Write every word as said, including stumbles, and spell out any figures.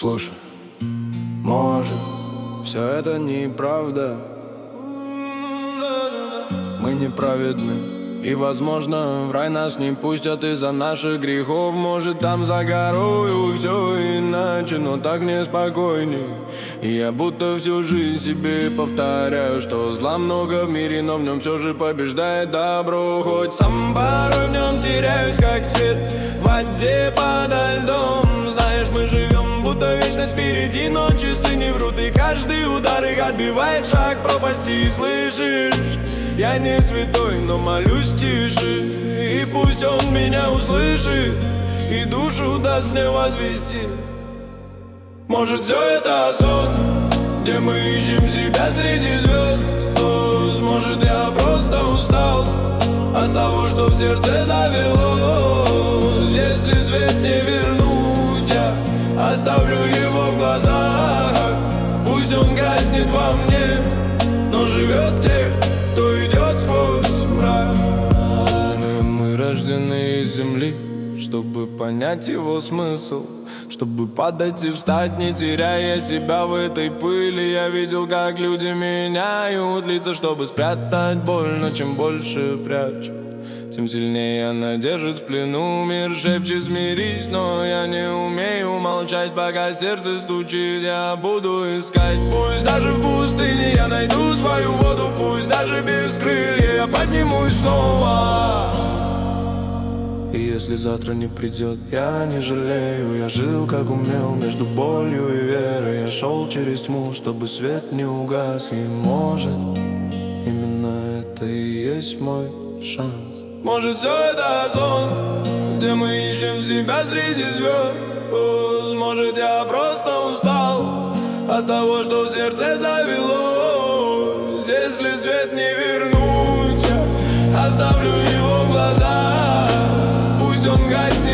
Слушай, может, все это неправда. Мы неправедны, и, возможно, в рай нас не пустят из-за наших грехов. Может, там за горою все иначе, но так неспокойней. И я будто всю жизнь себе повторяю, что зла много в мире, но в нем все же побеждает добро. Хоть сам порой в нем теряюсь, как свет в воде подо льдом. Знаешь, мы живем, будто вечность впереди, но часы не врут, и каждый удар их отбивает шаг пропасти. Слышишь? Я не святой, но молюсь тише, и пусть он меня услышит и душу даст мне возвести. Может, все это сон, где мы ищем себя среди звезд. Может, я просто устал от того, что в сердце завелось. Если свет не вернуть, я оставлю его в глазах. Пусть он гаснет во мне, но живет тех, кто идет сквозь мрак. Мы рождены из земли, чтобы понять его смысл, чтобы падать и встать, не теряя себя в этой пыли. Я видел, как люди меняют лица, чтобы спрятать боль, но чем больше прячут, тем сильнее она держит в плену. Мир шепчет смирись, но я не умею молчать. Пока сердце стучит, я буду искать. Пусть даже в пустыне я найду свою воду, пусть даже без крылья я поднимусь снова. И если завтра не придет, я не жалею. Я жил как умел между болью и верой. Я шел через тьму, чтобы свет не угас. И может, именно это и есть мой шанс. Может, все это сон, где мы ищем себя среди звезд. Может, я просто устал от того, что в сердце завелось. Если свет не вернуть, я оставлю его в глазах. Пусть он гаснет